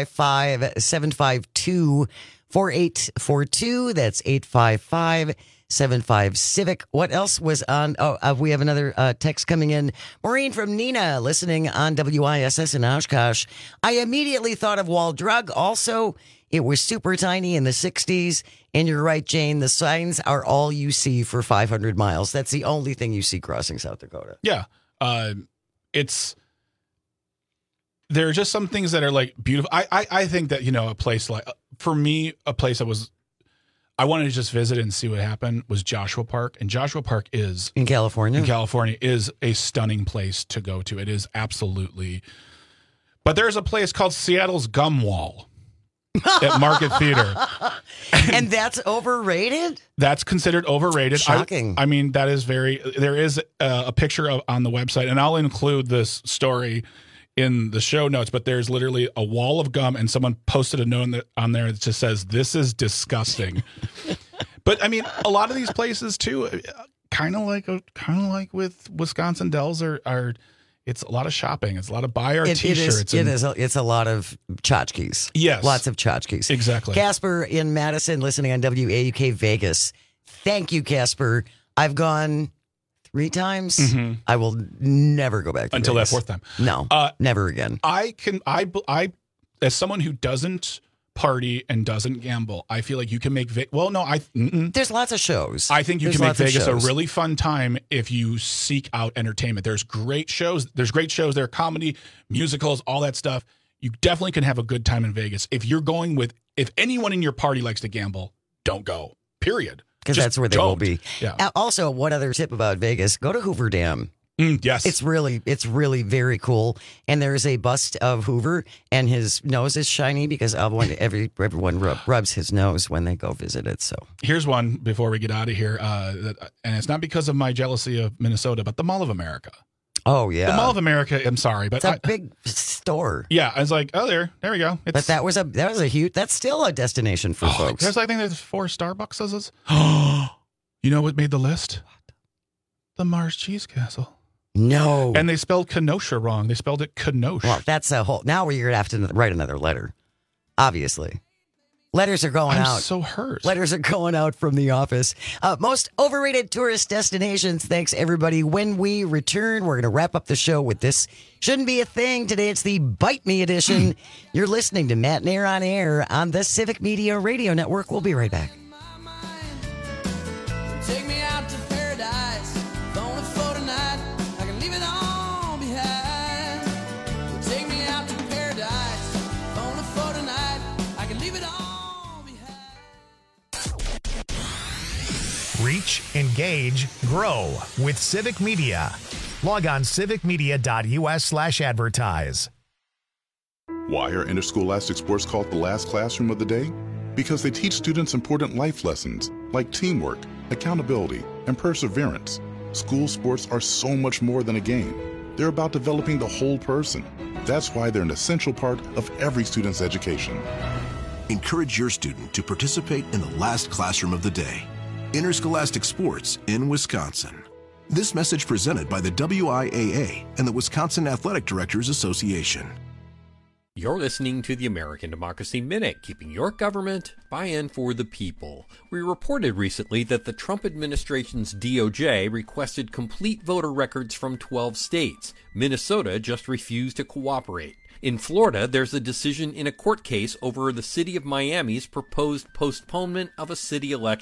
855-752-4842. That's 855-75-Civic. What else was on? We have another text coming in. Maureen from Nina, listening on WISS in Oshkosh. I immediately thought of Wall Drug. Also, it was super tiny in the 60s. And you're right, Jane. The signs are all you see for 500 miles. That's the only thing you see crossing South Dakota. Yeah. There are just some things that are like beautiful. I think that, a place like, for me, a place I wanted to just visit and see what happened was Joshua Park. And Joshua Park is in California is a stunning place to go to. It is absolutely. But there's a place called Seattle's Gum Wall at Market Theater. And that's overrated? That's considered overrated. Shocking. I mean, there is a picture on the website, and I'll include this story in the show notes, but there's literally a wall of gum, and someone posted a note on there that just says, "This is disgusting." But I mean, a lot of these places too, kind of like with Wisconsin Dells are it's a lot of shopping. It's a lot of buy our t-shirts. It's a lot of tchotchkes. Yes. Lots of tchotchkes. Exactly. Casper in Madison, listening on WAUK Vegas. Thank you, Casper. I've gone 3 times. Mm-hmm. I will never go back to until Vegas. that 4th time. No, never again. I as someone who doesn't party and doesn't gamble, I feel like you can make there's lots of shows. I think you can make Vegas a really fun time if you seek out entertainment. There's great shows. There are comedy, musicals, all that stuff. You definitely can have a good time in Vegas. If anyone in your party likes to gamble, don't go. Period. Because that's where they will be. Yeah. Also, one other tip about Vegas: go to Hoover Dam. Yes, it's really very cool. And there is a bust of Hoover, and his nose is shiny because everyone rubs his nose when they go visit it. So here's one before we get out of here, and it's not because of my jealousy of Minnesota, but the Mall of America. Oh yeah, the Mall of America. I'm sorry, but it's a big store. Yeah, I was like, oh, there we go. But that was a huge. That's still a destination for folks. I think there's 4 Starbucks. You know what made the list? The Mars Cheese Castle. No. And they spelled Kenosha wrong. They spelled it Kenosha. Well, that's a whole. Now we're going to have to write another letter. Obviously. Letters are going out. I'm so hurt. Letters are going out from the office. Most overrated tourist destinations. Thanks, everybody. When we return, we're going to wrap up the show with this. Shouldn't be a thing. Today it's the Bite Me edition. You're listening to Matt Nair on Air on the Civic Media Radio Network. We'll be right back. Take me out to paradise, only for tonight. I can leave it all behind. Take me out to paradise, only for tonight. I can leave it all behind. Reach, engage, grow with Civic Media. Log on civicmedia.us/advertise. Why are interscholastic sports called the last classroom of the day? Because they teach students important life lessons like teamwork, accountability, and perseverance. School sports are so much more than a game. They're about developing the whole person. That's why they're an essential part of every student's education. Encourage your student to participate in the last classroom of the day. Interscholastic sports in Wisconsin. This message presented by the WIAA and the Wisconsin Athletic Directors Association. You're listening to the American Democracy Minute, keeping your government by and for the people. We reported recently that the Trump administration's DOJ requested complete voter records from 12 states. Minnesota just refused to cooperate. In Florida, there's a decision in a court case over the city of Miami's proposed postponement of a city election.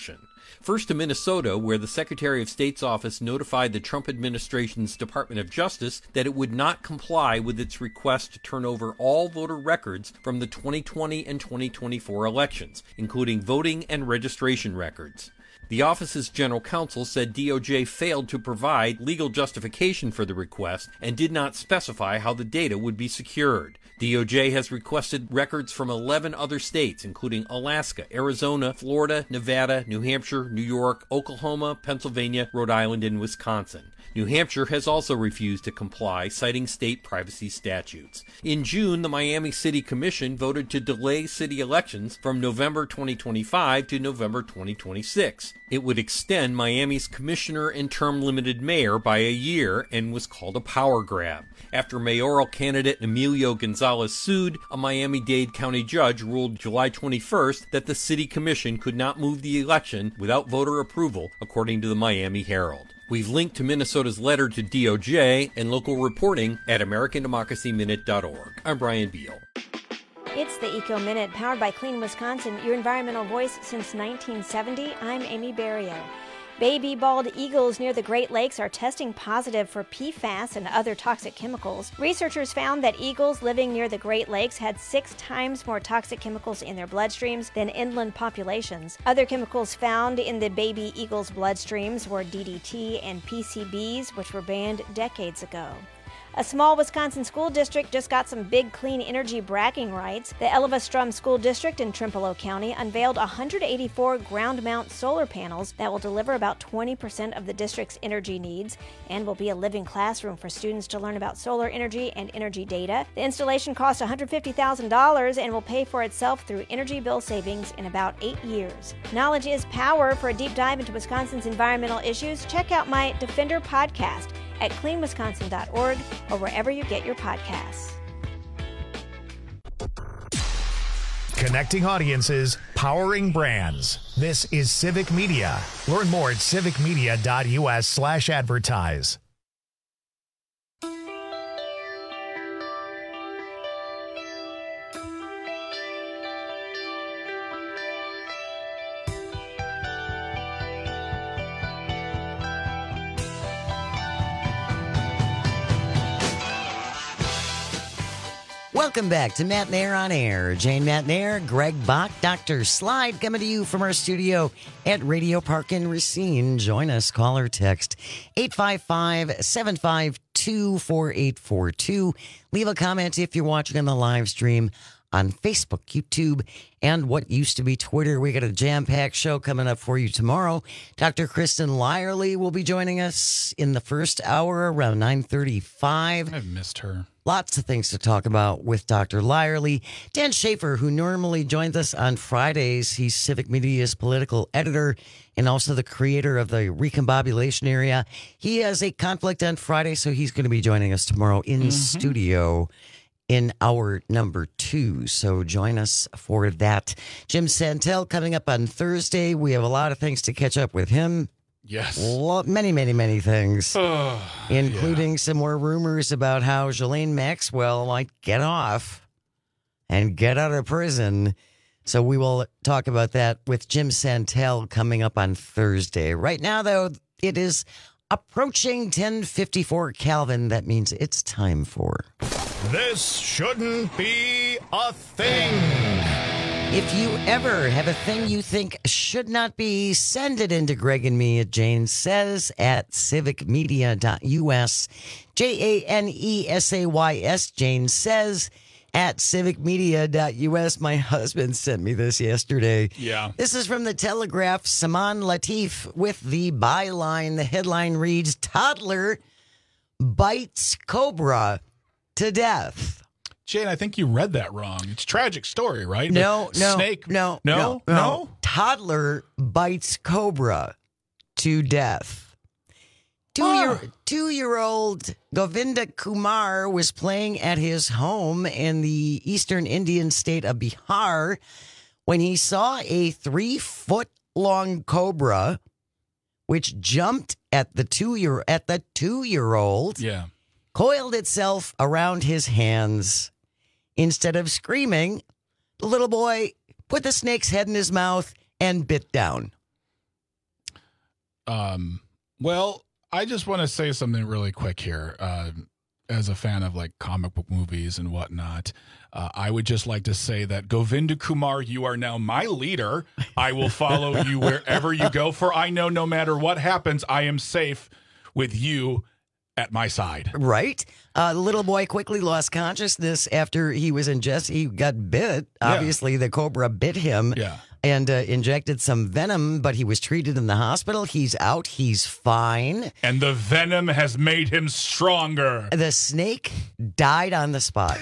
First to Minnesota, where the Secretary of State's office notified the Trump administration's Department of Justice that it would not comply with its request to turn over all voter records from the 2020 and 2024 elections, including voting and registration records. The office's general counsel said DOJ failed to provide legal justification for the request and did not specify how the data would be secured. DOJ has requested records from 11 other states, including Alaska, Arizona, Florida, Nevada, New Hampshire, New York, Oklahoma, Pennsylvania, Rhode Island, and Wisconsin. New Hampshire has also refused to comply, citing state privacy statutes. In June, the Miami City Commission voted to delay city elections from November 2025 to November 2026. It would extend Miami's commissioner and term-limited mayor by a year and was called a power grab. After mayoral candidate Emilio Gonzalez sued, a Miami-Dade County judge ruled July 21st that the city commission could not move the election without voter approval, according to the Miami Herald. We've linked to Minnesota's letter to DOJ and local reporting at AmericanDemocracyMinute.org. I'm Brian Beal. It's the Eco Minute, powered by Clean Wisconsin, your environmental voice since 1970. I'm Amy Barrio. Baby bald eagles near the Great Lakes are testing positive for PFAS and other toxic chemicals. Researchers found that eagles living near the Great Lakes had 6 times more toxic chemicals in their bloodstreams than inland populations. Other chemicals found in the baby eagles' bloodstreams were DDT and PCBs, which were banned decades ago. A small Wisconsin school district just got some big clean energy bragging rights. The Elva-Strum School District in Trimolo County unveiled 184 ground-mount solar panels that will deliver about 20% of the district's energy needs and will be a living classroom for students to learn about solar energy and energy data. The installation cost $150,000 and will pay for itself through energy bill savings in about 8 years. Knowledge is power. For a deep dive into Wisconsin's environmental issues, check out my Defender podcast at cleanwisconsin.org or wherever you get your podcasts. Connecting audiences, powering brands. This is Civic Media. Learn more at civicmedia.us/advertise. Welcome back to Matt Nair on Air. Jane Matt Nair, Greg Bach, Dr. Slide coming to you from our studio at Radio Park in Racine. Join us, call or text 855-752-4842. Leave a comment if you're watching on the live stream on Facebook, YouTube, and what used to be Twitter. We got a jam-packed show coming up for you tomorrow. Dr. Kristen Lyerly will be joining us in the first hour around 9:35. I've missed her. Lots of things to talk about with Dr. Lyerly. Dan Schaefer, who normally joins us on Fridays, he's Civic Media's political editor and also the creator of the Recombobulation Area. He has a conflict on Friday, so he's going to be joining us tomorrow in studio in hour number 2. So join us for that. Jim Santel coming up on Thursday. We have a lot of things to catch up with him. Yes. Many things, including some more rumors about how Ghislaine Maxwell might get off and get out of prison. So we will talk about that with Jim Santel coming up on Thursday. Right now, though, it is approaching 10:54 Calvin. That means it's time for... This shouldn't be a thing. If you ever have a thing you think should not be, send it into Greg and me at Jane Says at civicmedia.us. JANESAYS, Jane Says at civicmedia.us. My husband sent me this yesterday. Yeah. This is from the Telegraph. Saman Latif with the byline. The headline reads, Toddler bites cobra to death. Jane, I think you read that wrong. It's a tragic story, right? No. No. Toddler bites cobra to death. Two-year-old Govinda Kumar was playing at his home in the eastern Indian state of Bihar when he saw a 3-foot-long cobra, which jumped at the two-year-old, coiled itself around his hands. Instead of screaming, the little boy put the snake's head in his mouth and bit down. Well, I just want to say something really quick here. As a fan of like comic book movies and whatnot, I would just like to say that Govinda Kumar, you are now my leader. I will follow you wherever you go, for I know no matter what happens, I am safe with you at my side. Right. The little boy quickly lost consciousness after he was he got bit. Obviously, the cobra bit him. Yeah. And injected some venom, but he was treated in the hospital. He's out. He's fine. And the venom has made him stronger. The snake died on the spot.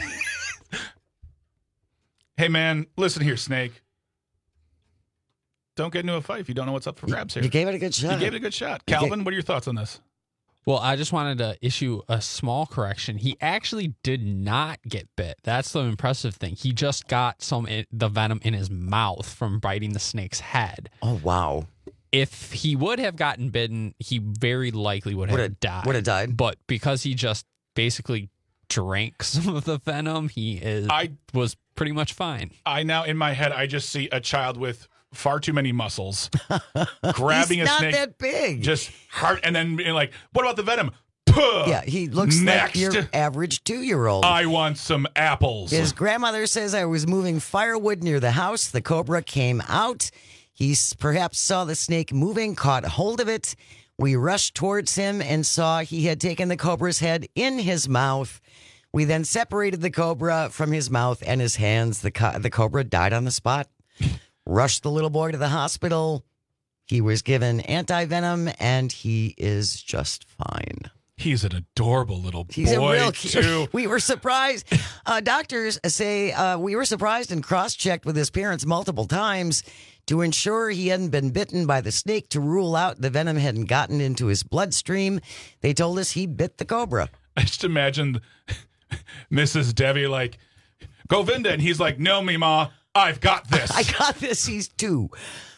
Hey, man, listen here, Snake. Don't get into a fight if you don't know what's up for grabs here. You gave it a good shot. You gave it a good shot. Calvin, what are your thoughts on this? Well, I just wanted to issue a small correction. He actually did not get bit. That's the impressive thing. He just got the venom in his mouth from biting the snake's head. Oh, wow. If he would have gotten bitten, he very likely would have died. Would have died. But because he just basically drank some of the venom, was pretty much fine. I now, in my head, I just see a child with far too many muscles grabbing a snake. He's not that big. Just hard, and then being like, what about the venom? Yeah, he looks like your average 2-year-old. I want some apples. His grandmother says, I was moving firewood near the house. The cobra came out. He perhaps saw the snake moving, caught hold of it. We rushed towards him and saw he had taken the cobra's head in his mouth. We then separated the cobra from his mouth and his hands. The cobra died on the spot. Rushed the little boy to the hospital. He was given anti-venom, and he is just fine. He's an adorable little boy, He's a real cute. too. We were surprised. Doctors say we were surprised and cross-checked with his parents multiple times to ensure he hadn't been bitten by the snake, to rule out the venom hadn't gotten into his bloodstream. They told us he bit the cobra. I just imagined Mrs. Debbie like, Govinda, and he's like, no, Mima, I've got this. I got this. He's 2.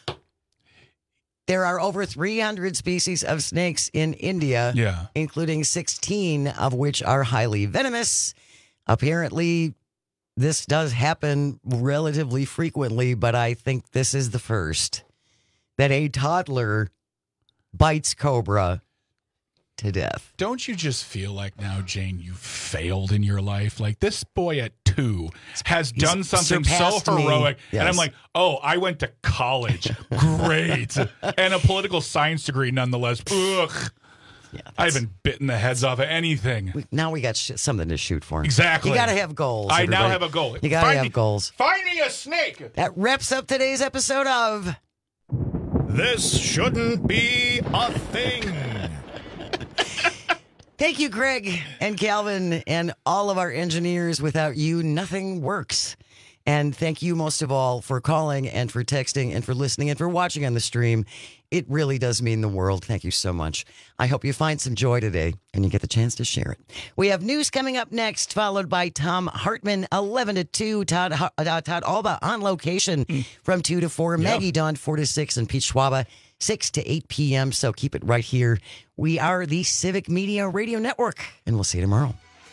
There are over 300 species of snakes in India, including 16 of which are highly venomous. Apparently, this does happen relatively frequently, but I think this is the first that a toddler bites cobra to death. Don't you just feel like now, Jane, you failed in your life? Like, this boy at 2 has done something so heroic. Yes. And I'm like, oh, I went to college. Great. And a political science degree nonetheless. Ugh. Yeah, I haven't bitten the heads off of anything. Now we got something to shoot for. Exactly. You got to have goals. I everybody. now have a goal. You got to have goals. Find me a snake. That wraps up today's episode of This Shouldn't Be a Thing. Thank you, Greg and Calvin and all of our engineers. Without you, nothing works. And thank you most of all for calling and for texting and for listening and for watching on the stream. It really does mean the world. Thank you so much. I hope you find some joy today and you get the chance to share it. We have news coming up next, followed by Tom Hartman, 11 to 2. Todd Alba on location from 2 to 4. Maggie Dawn, 4 to 6. And Pete Schwaba, 6 to 8 p.m. So keep it right here. We are the Civic Media Radio Network, and we'll see you tomorrow.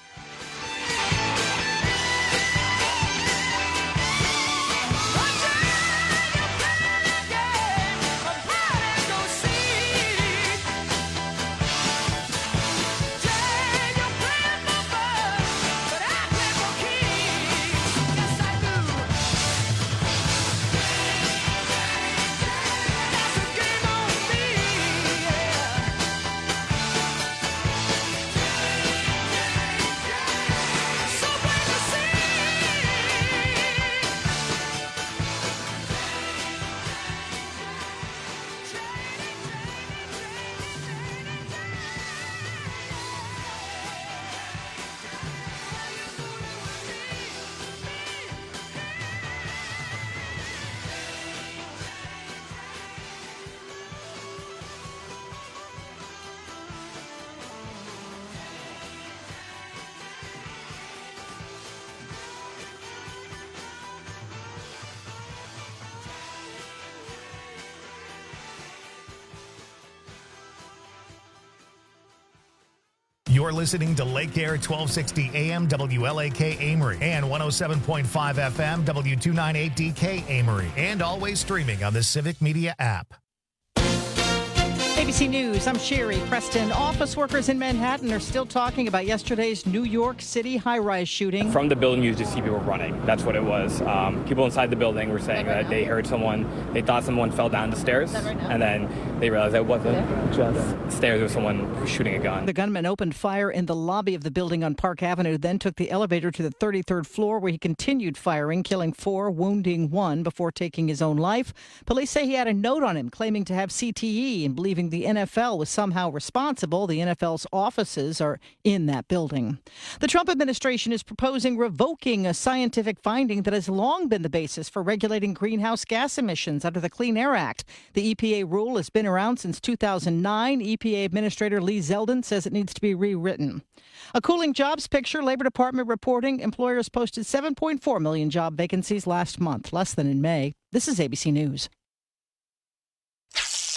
You're listening to Lake Air 1260 AM WLAK Amory and 107.5 FM W298DK Amory, and always streaming on the Civic Media app. ABC News, I'm Sherry Preston. Office workers in Manhattan are still talking about yesterday's New York City high-rise shooting. From the building, you just see people running. That's what it was. People inside the building were saying that they heard someone, they thought someone fell down the stairs, and then they realized it wasn't just stairs, it was someone who was shooting a gun. The gunman opened fire in the lobby of the building on Park Avenue, then took the elevator to the 33rd floor where he continued firing, killing 4, wounding 1 before taking his own life. Police say he had a note on him claiming to have CTE and believing the NFL was somehow responsible. The NFL's offices are in that building. The Trump administration is proposing revoking a scientific finding that has long been the basis for regulating greenhouse gas emissions under the Clean Air Act. The EPA rule has been around since 2009. EPA Administrator Lee Zeldin says it needs to be rewritten. A cooling jobs picture. Labor Department reporting employers posted 7.4 million job vacancies last month, less than in May. This is ABC News.